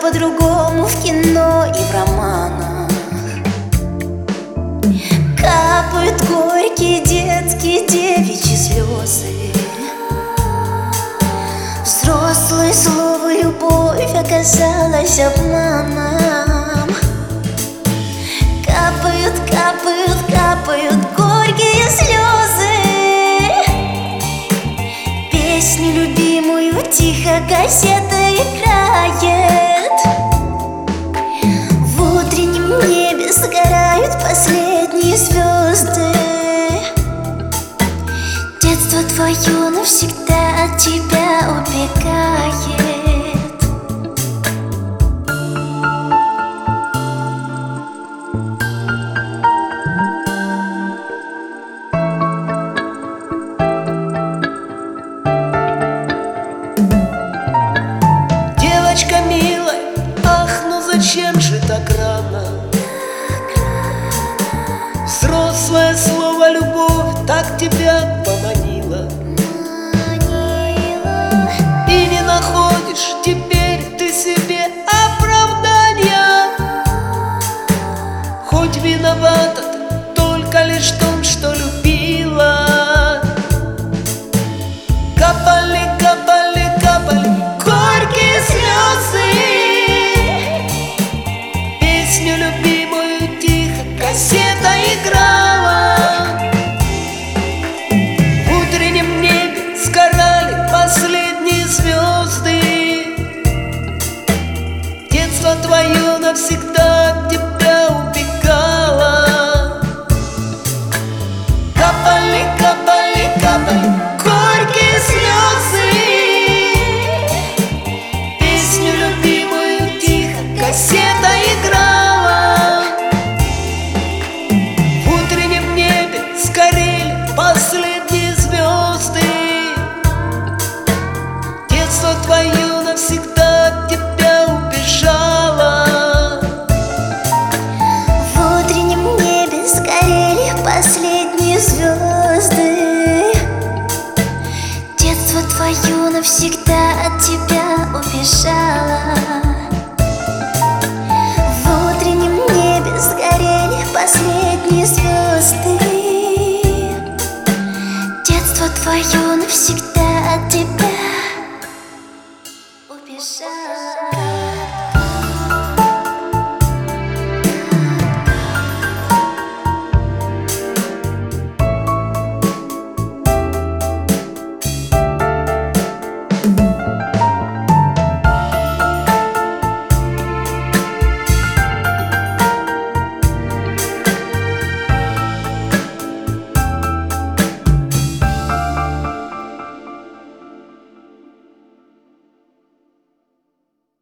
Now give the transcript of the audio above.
по-другому в кино и в романах. Капают горькие детские девичьи слезы. Взрослое слово «любовь» оказалась обманом. Капают, капают, капают горькие слезы. Песню любимую тихо кассета играет. В утреннем небе сгорают последние звезды. Детство твое навсегда от тебя убегает. Девочка милая, ах, ну зачем же так рано? Взрослое слово «любовь» так тебя поманило. И не находишь теперь ты себе оправдания. Хоть виновата ты только лишь в том, что любила. Капали, капали, капали горькие слезы. Песню любимую тихо кассета играла. В утреннем небе сгорали последние звезды. Детство твое навсегда от тебя убегало. Капали, капали, капали горькие слезы. Песню любимую тихо кассета играла. В утреннем небе сгорели последние звезды. Детство твое навсегда от тебя убежало. В утреннем небе сгорели последние звезды. Детство твое навсегда от тебя убежало. В утреннем небе сгорели последние звезды. Детство твое навсегда от тебя